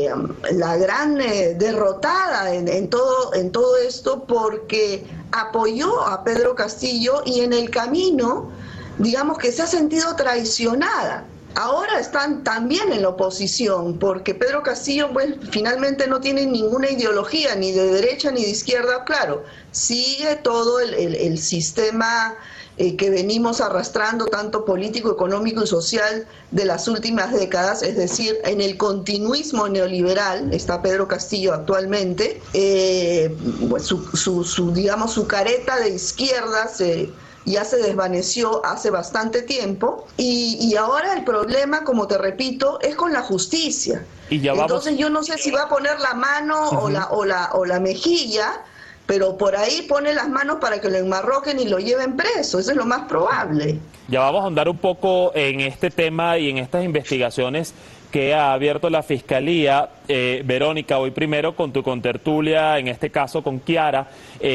la gran derrotada en todo esto, porque apoyó a Pedro Castillo y en el camino, digamos que se ha sentido traicionada. Ahora están también en la oposición, porque Pedro Castillo pues, finalmente no tiene ninguna ideología, ni de derecha ni de izquierda, claro, sigue todo el sistema que venimos arrastrando, tanto político, económico y social, de las últimas décadas, es decir, en el continuismo neoliberal está Pedro Castillo actualmente. Pues su careta de izquierda ya se desvaneció hace bastante tiempo, y ahora el problema, como te repito, es con la justicia. Entonces yo no sé si va a poner la mano o la mejilla, pero por ahí pone las manos para que lo enmarroquen y lo lleven preso. Eso es lo más probable. Ya vamos a ahondar un poco en este tema y en estas investigaciones que ha abierto la Fiscalía. Verónica, voy primero con tu contertulia, en este caso con Kiara.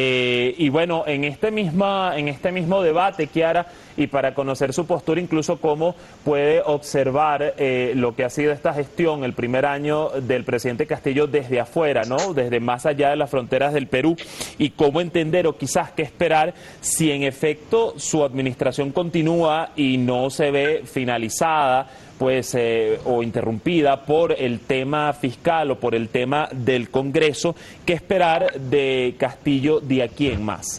Y bueno, en este mismo debate, Kiara, y para conocer su postura, incluso cómo puede observar lo que ha sido esta gestión, el primer año del presidente Castillo desde afuera, ¿no? Desde más allá de las fronteras del Perú, y cómo entender o quizás qué esperar si en efecto su administración continúa y no se ve finalizada, pues o interrumpida por el tema fiscal o por el tema del Congreso. ¿Qué esperar de Castillo de aquí en más?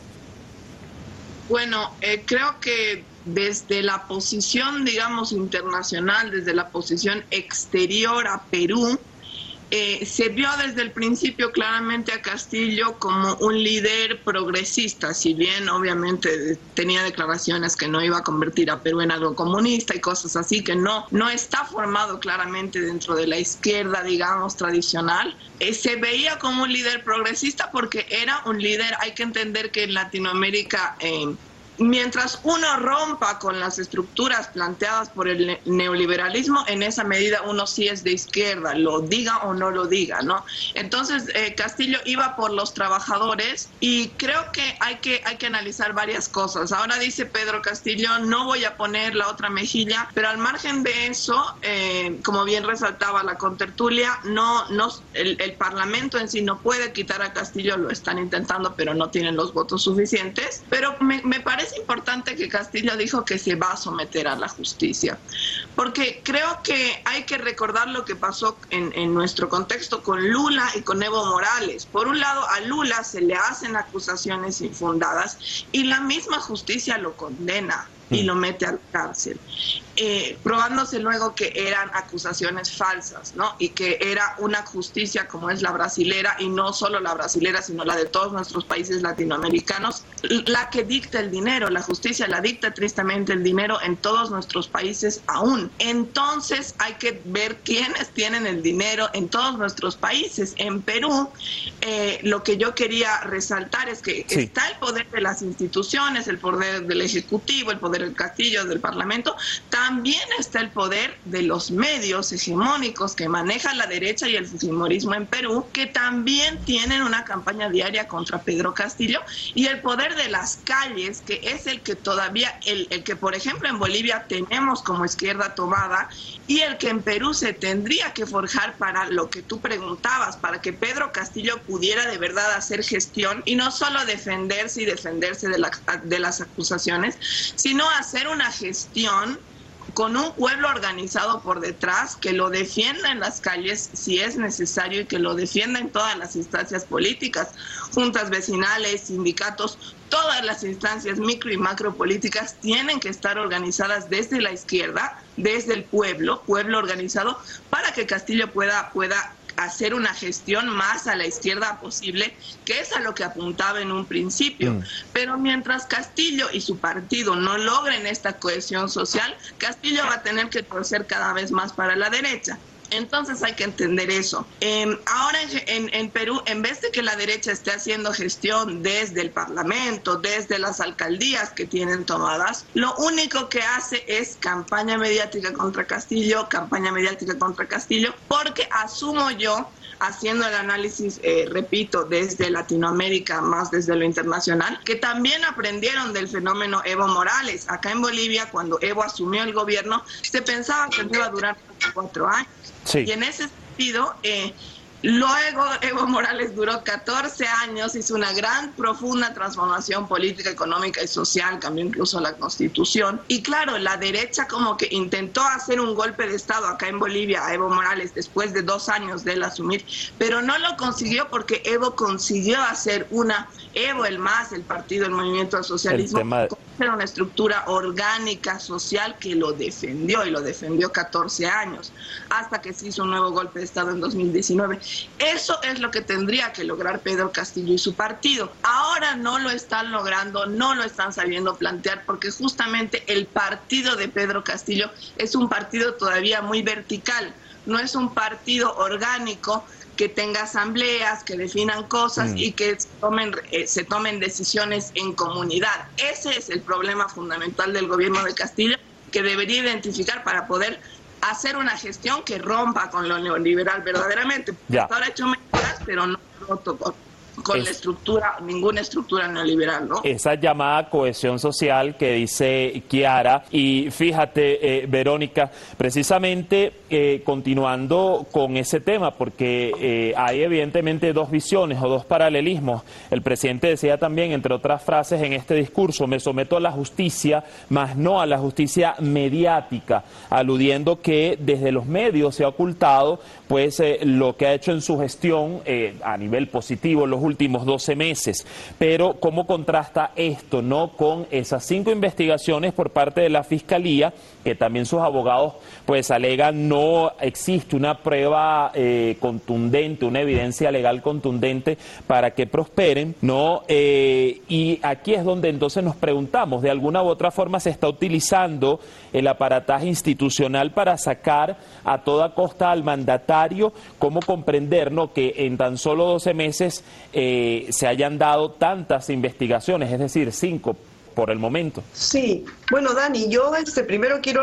Bueno, creo que desde la posición, digamos, internacional, desde la posición exterior a Perú, se vio desde el principio claramente a Castillo como un líder progresista, si bien obviamente tenía declaraciones que no iba a convertir a Perú en algo comunista y cosas así, que no está formado claramente dentro de la izquierda, digamos, tradicional. Se veía como un líder progresista porque era un líder. Hay que entender que en Latinoamérica, mientras uno rompa con las estructuras planteadas por el neoliberalismo, en esa medida uno sí es de izquierda, lo diga o no lo diga, ¿no? Entonces Castillo iba por los trabajadores, y creo que hay que analizar varias cosas. Ahora dice Pedro Castillo, no voy a poner la otra mejilla, pero al margen de eso, como bien resaltaba la contertulia, el Parlamento en sí no puede quitar a Castillo. Lo están intentando, pero no tienen los votos suficientes. Pero me parece importante que Castillo dijo que se va a someter a la justicia, porque creo que hay que recordar lo que pasó en nuestro contexto con Lula y con Evo Morales. Por un lado, a Lula se le hacen acusaciones infundadas y la misma justicia lo condena y lo mete a la cárcel, probándose luego que eran acusaciones falsas, ¿no? Y que era una justicia como es la brasilera, y no solo la brasilera, sino la de todos nuestros países latinoamericanos, la que dicta el dinero. La justicia la dicta tristemente el dinero en todos nuestros países aún. Entonces hay que ver quiénes tienen el dinero en todos nuestros países. En Perú, lo que yo quería resaltar es que está el poder de las instituciones, el poder del Ejecutivo, el poder del Castillo, del Parlamento. También está el poder de los medios hegemónicos que manejan la derecha y el fujimorismo en Perú, que también tienen una campaña diaria contra Pedro Castillo, y el poder de las calles, que es el que todavía, el que por ejemplo en Bolivia tenemos como izquierda tomada, y el que en Perú se tendría que forjar para lo que tú preguntabas, para que Pedro Castillo pudiera de verdad hacer gestión y no solo defenderse de las acusaciones, sino hacer una gestión con un pueblo organizado por detrás, que lo defienda en las calles si es necesario y que lo defienda en todas las instancias políticas, juntas vecinales, sindicatos. Todas las instancias micro y macro políticas tienen que estar organizadas desde la izquierda, desde el pueblo organizado, para que Castillo pueda hacer una gestión más a la izquierda posible, que es a lo que apuntaba en un principio. Pero mientras Castillo y su partido no logren esta cohesión social, Castillo va a tener que torcer cada vez más para la derecha. Entonces hay que entender eso. Ahora en Perú, en vez de que la derecha esté haciendo gestión desde el Parlamento, desde las alcaldías que tienen tomadas, lo único que hace es campaña mediática contra Castillo, porque asumo yo, haciendo el análisis, repito, desde Latinoamérica, más desde lo internacional, que también aprendieron del fenómeno Evo Morales. Acá en Bolivia, cuando Evo asumió el gobierno, se pensaba que iba a durar 4 años. Sí. Y en ese sentido, luego Evo Morales duró 14 años, hizo una gran, profunda transformación política, económica y social, cambió incluso la Constitución. Y claro, la derecha como que intentó hacer un golpe de Estado acá en Bolivia a Evo Morales después de 2 años de él asumir, pero no lo consiguió porque Evo consiguió hacer Evo, el MAS, el partido, el movimiento al socialismo, era una estructura orgánica social que lo defendió, y lo defendió 14 años, hasta que se hizo un nuevo golpe de Estado en 2019. Eso es lo que tendría que lograr Pedro Castillo y su partido. Ahora no lo están logrando, no lo están sabiendo plantear, porque justamente el partido de Pedro Castillo es un partido todavía muy vertical, no es un partido orgánico que tenga asambleas, que definan cosas y que se tomen decisiones en comunidad. Ese es el problema fundamental del gobierno de Castillo, que debería identificar para poder hacer una gestión que rompa con lo neoliberal verdaderamente. Hasta ahora ha hecho medidas, pero no roto con la estructura, ninguna estructura neoliberal, ¿no? Esa llamada cohesión social que dice Chiara. Y fíjate, Verónica, precisamente continuando con ese tema, porque hay evidentemente 2 visiones o 2 paralelismos. El presidente decía también, entre otras frases en este discurso, me someto a la justicia, mas no a la justicia mediática, aludiendo que desde los medios se ha ocultado pues lo que ha hecho en su gestión a nivel positivo los últimos 12 meses. Pero ¿cómo contrasta esto, no, con esas 5 investigaciones por parte de la Fiscalía, que también sus abogados pues alegan no existe una prueba contundente, una evidencia legal contundente para que prosperen, ¿no? Y aquí es donde entonces nos preguntamos, de alguna u otra forma se está utilizando el aparataje institucional para sacar a toda costa al mandatario. ¿Cómo comprender, no, que en tan solo 12 meses se hayan dado tantas investigaciones, es decir, 5 por el momento? Sí, bueno, Dani, yo primero quiero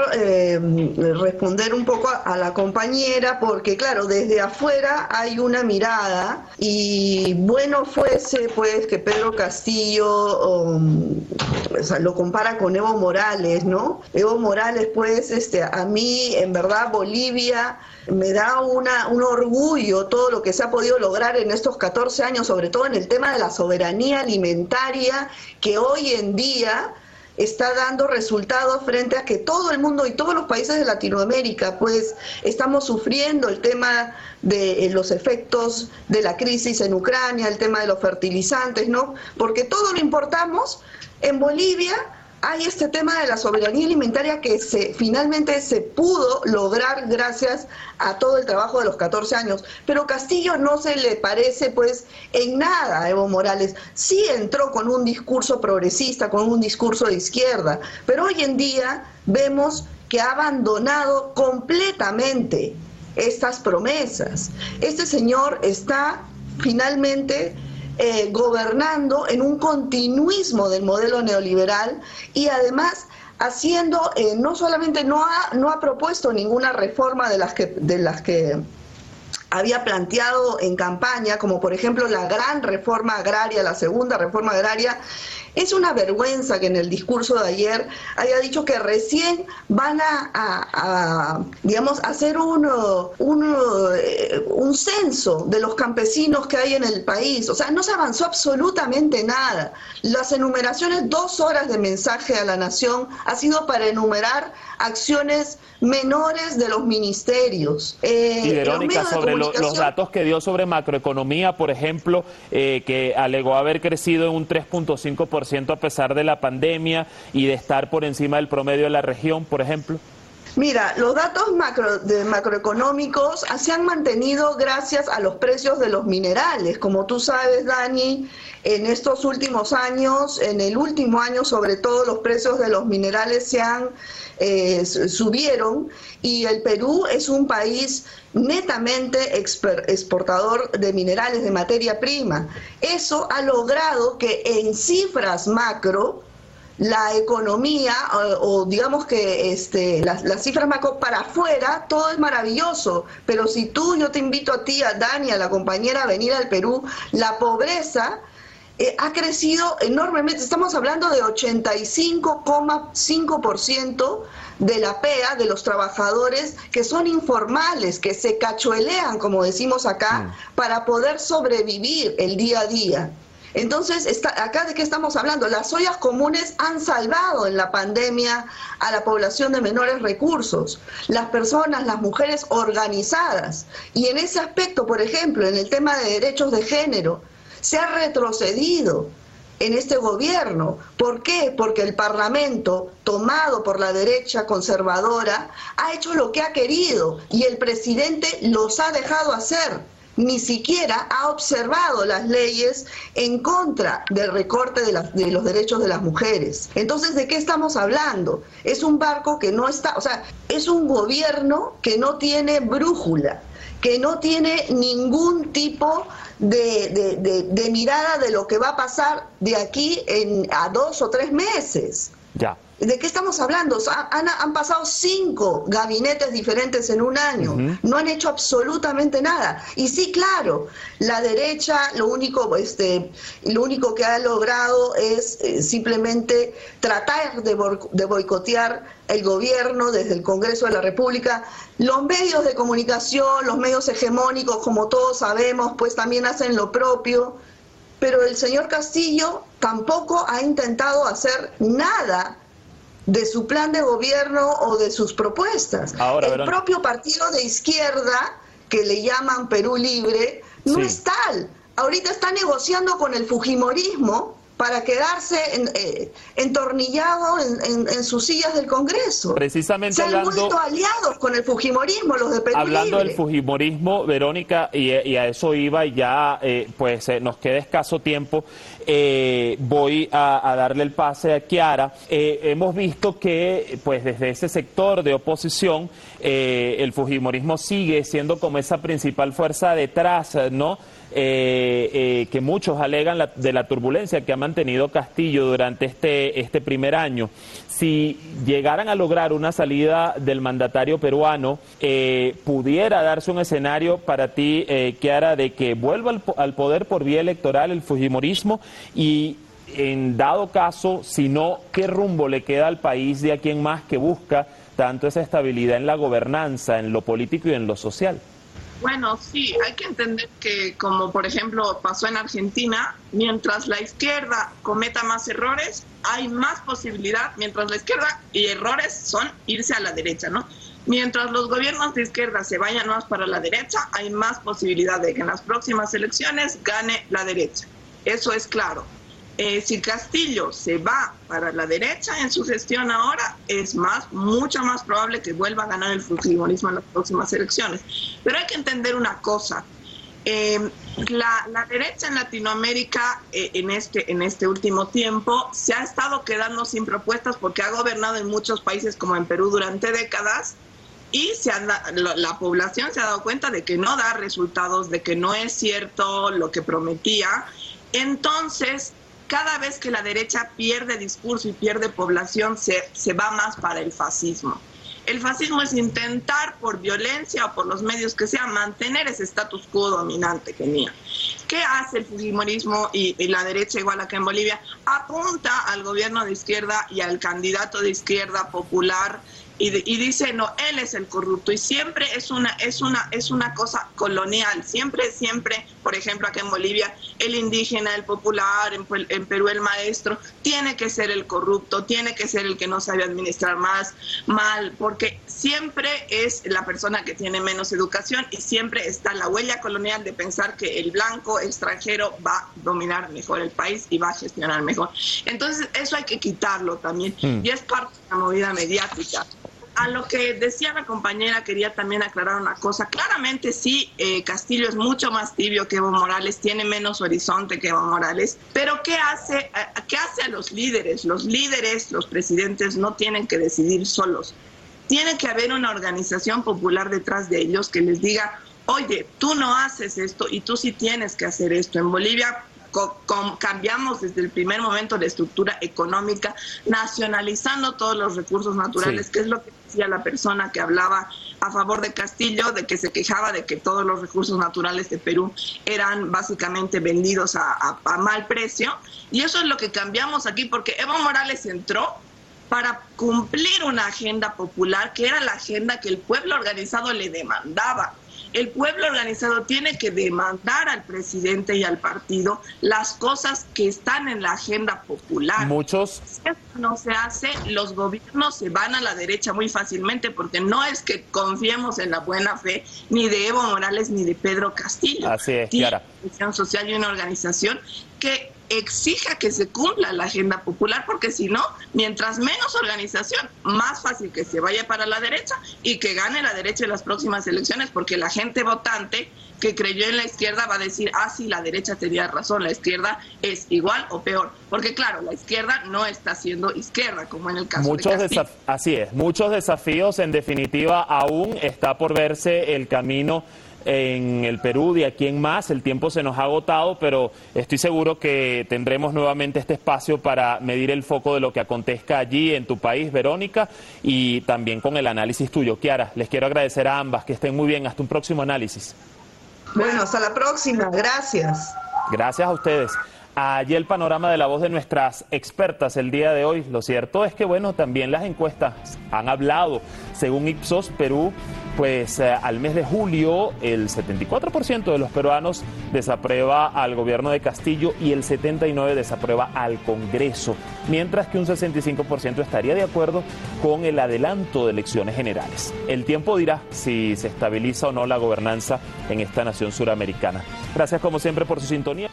responder un poco a la compañera, porque claro, desde afuera hay una mirada, y bueno fuese pues que Pedro Castillo o sea, lo compara con Evo Morales, ¿no? Evo Morales, pues a mí en verdad Bolivia me da un orgullo todo lo que se ha podido lograr en estos 14 años, sobre todo en el tema de la soberanía alimentaria, que hoy en día está dando resultados frente a que todo el mundo y todos los países de Latinoamérica pues estamos sufriendo el tema de los efectos de la crisis en Ucrania, el tema de los fertilizantes, ¿no? Porque todo lo importamos. En Bolivia hay este tema de la soberanía alimentaria que finalmente se pudo lograr gracias a todo el trabajo de los 14 años. Pero Castillo no se le parece pues en nada a Evo Morales. Sí entró con un discurso progresista, con un discurso de izquierda, pero hoy en día vemos que ha abandonado completamente estas promesas. Este señor está finalmente gobernando en un continuismo del modelo neoliberal, y además haciendo, no solamente no ha propuesto ninguna reforma de las que había planteado en campaña, como por ejemplo la gran reforma agraria, la segunda reforma agraria. Es una vergüenza que en el discurso de ayer haya dicho que recién van a hacer un censo de los campesinos que hay en el país. O sea, no se avanzó absolutamente nada. Las enumeraciones, 2 horas de mensaje a la nación, ha sido para enumerar acciones menores de los ministerios. Y Verónica, sobre los datos que dio sobre macroeconomía, por ejemplo, que alegó haber crecido en un 3.5% a pesar de la pandemia y de estar por encima del promedio de la región, por ejemplo. Mira, los datos macroeconómicos se han mantenido gracias a los precios de los minerales. Como tú sabes, Dani, en estos últimos años, en el último año sobre todo, los precios de los minerales subieron, y el Perú es un país netamente exportador de minerales, de materia prima. Eso ha logrado que en cifras macro, la economía, o digamos que las cifras macro para afuera, todo es maravilloso, pero si yo te invito a ti, a Dani, a la compañera a venir al Perú, la pobreza ha crecido enormemente. Estamos hablando de 85,5% de la PEA, de los trabajadores que son informales, que se cachuelean, como decimos acá, para poder sobrevivir el día a día. Entonces, acá ¿de qué estamos hablando? Las ollas comunes han salvado en la pandemia a la población de menores recursos, las personas, las mujeres organizadas. Y en ese aspecto, por ejemplo, en el tema de derechos de género, se ha retrocedido en este gobierno. ¿Por qué? Porque el Parlamento, tomado por la derecha conservadora, ha hecho lo que ha querido y el presidente los ha dejado hacer. Ni siquiera ha observado las leyes en contra del recorte de los derechos de las mujeres. Entonces, ¿de qué estamos hablando? Es un barco que no está, es un gobierno que no tiene brújula, que no tiene ningún tipo de mirada de lo que va a pasar de aquí a 2 o 3 meses. Ya. ¿De qué estamos hablando? Han pasado 5 gabinetes diferentes en un año. No han hecho absolutamente nada. Y sí, claro, la derecha lo único que ha logrado es simplemente tratar de boicotear el gobierno desde el Congreso de la República. Los medios de comunicación, los medios hegemónicos, como todos sabemos, pues también hacen lo propio. Pero el señor Castillo tampoco ha intentado hacer nada de su plan de gobierno o de sus propuestas. El propio partido de izquierda, que le llaman Perú Libre, no es tal. Ahorita está negociando con el fujimorismo para quedarse entornillado en sus sillas del Congreso. Precisamente se han vuelto aliados con el fujimorismo, los de Perú hablando Libre. Del fujimorismo, Verónica, y a eso iba, y ya nos queda escaso tiempo. Voy a darle el pase a Kiara. Hemos visto que desde ese sector de oposición el fujimorismo sigue siendo como esa principal fuerza detrás, ¿no? Que muchos alegan de la turbulencia que ha mantenido Castillo durante este primer año. Si llegaran a lograr una salida del mandatario peruano, ¿pudiera darse un escenario para ti, Kiara, de que vuelva al poder por vía electoral el fujimorismo? Y en dado caso, si no, ¿qué rumbo le queda al país de aquí en más que busca tanto esa estabilidad en la gobernanza, en lo político y en lo social? Bueno, sí, hay que entender que, como por ejemplo pasó en Argentina, mientras la izquierda cometa más errores, hay más posibilidad, mientras la izquierda y errores son irse a la derecha, ¿no? Mientras los gobiernos de izquierda se vayan más para la derecha, hay más posibilidad de que en las próximas elecciones gane la derecha. Eso es claro. Si Castillo se va para la derecha en su gestión ahora, es mucho más probable que vuelva a ganar el fujimorismo en las próximas elecciones. Pero hay que entender una cosa. La derecha en Latinoamérica en este último tiempo se ha estado quedando sin propuestas porque ha gobernado en muchos países como en Perú durante décadas y la población se ha dado cuenta de que no da resultados, de que no es cierto lo que prometía. Entonces, cada vez que la derecha pierde discurso y pierde población, se va más para el fascismo. El fascismo es intentar, por violencia o por los medios que sea, mantener ese status quo dominante que tenía. ¿Qué hace el fujimorismo y la derecha, igual acá en Bolivia? Apunta al gobierno de izquierda y al candidato de izquierda popular y dice, no, él es el corrupto. Y siempre es una cosa colonial. Siempre, por ejemplo, acá en Bolivia, el indígena, el popular, en Perú el maestro, tiene que ser el corrupto, tiene que ser el que no sabe administrar mal, porque siempre es la persona que tiene menos educación y siempre está la huella colonial de pensar que el blanco extranjero va a dominar mejor el país y va a gestionar mejor. Entonces, eso hay que quitarlo también. Y es parte de la movida mediática. a lo que decía la compañera, quería también aclarar una cosa. Claramente sí, Castillo es mucho más tibio que Evo Morales, tiene menos horizonte que Evo Morales, pero ¿qué hace a los líderes? Los líderes, los presidentes no tienen que decidir solos. Tiene que haber una organización popular detrás de ellos que les diga, oye, tú no haces esto y tú sí tienes que hacer esto. En Bolivia cambiamos desde el primer momento la estructura económica, nacionalizando todos los recursos naturales, que es lo que decía la persona que hablaba a favor de Castillo, de que se quejaba de que todos los recursos naturales de Perú eran básicamente vendidos a mal precio. Y eso es lo que cambiamos aquí, porque Evo Morales entró para cumplir una agenda popular, que era la agenda que el pueblo organizado le demandaba. El pueblo organizado tiene que demandar al presidente y al partido las cosas que están en la agenda popular. Muchos. Si eso no se hace, los gobiernos se van a la derecha muy fácilmente, porque no es que confiemos en la buena fe ni de Evo Morales ni de Pedro Castillo. Así es, Kiara. Tiene una organización social y una organización que exija que se cumpla la agenda popular, porque si no, mientras menos organización, más fácil que se vaya para la derecha y que gane la derecha en las próximas elecciones, porque la gente votante que creyó en la izquierda va a decir, sí, la derecha tenía razón, la izquierda es igual o peor, porque claro, la izquierda no está siendo izquierda, como en el caso de Castillo. Así es, muchos desafíos, en definitiva, aún está por verse el camino en el Perú, de aquí en más. El tiempo se nos ha agotado, pero estoy seguro que tendremos nuevamente este espacio para medir el foco de lo que acontezca allí en tu país, Verónica, y también con el análisis tuyo. Kiara, les quiero agradecer a ambas, que estén muy bien, hasta un próximo análisis. Bueno, hasta la próxima, gracias. Gracias a ustedes. Allí el panorama de la voz de nuestras expertas el día de hoy. Lo cierto es que, bueno, también las encuestas han hablado. Según Ipsos, Perú, pues al mes de julio el 74% de los peruanos desaprueba al gobierno de Castillo y el 79% desaprueba al Congreso, mientras que un 65% estaría de acuerdo con el adelanto de elecciones generales. El tiempo dirá si se estabiliza o no la gobernanza en esta nación suramericana. Gracias como siempre por su sintonía.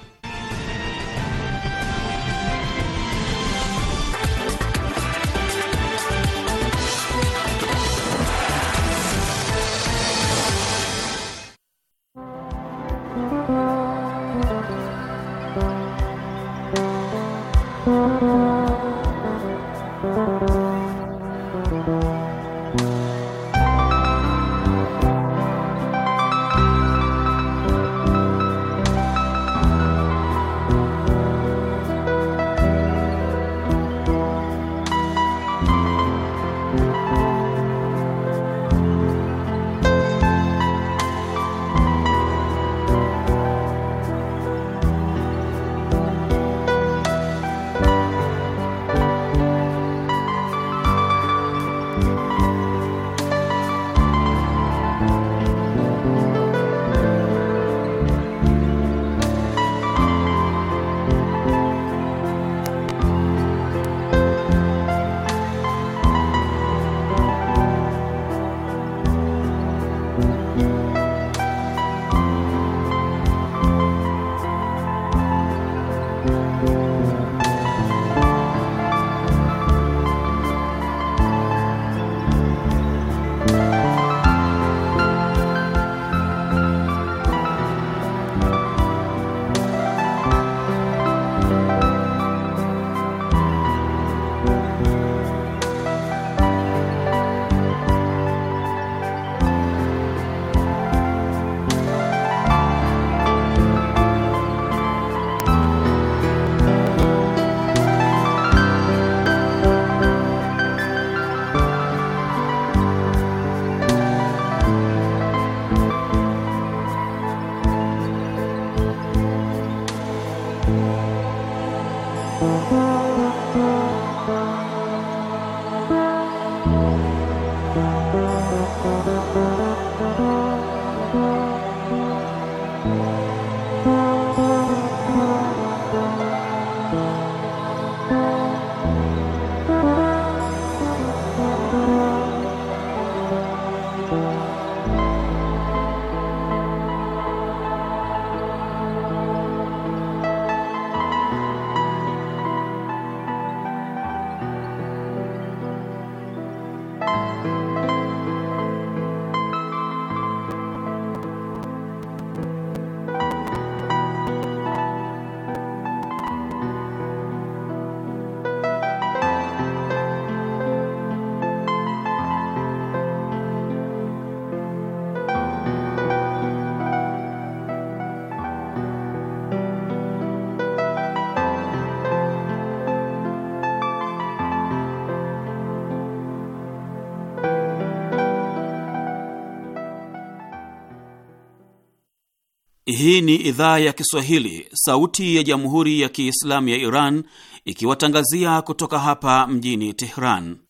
Hii ni idhaa ya Kiswahili, sauti ya Jamhuri ya Kiislamu ya Iran, ikiwatangazia kutoka hapa mjini Tehran.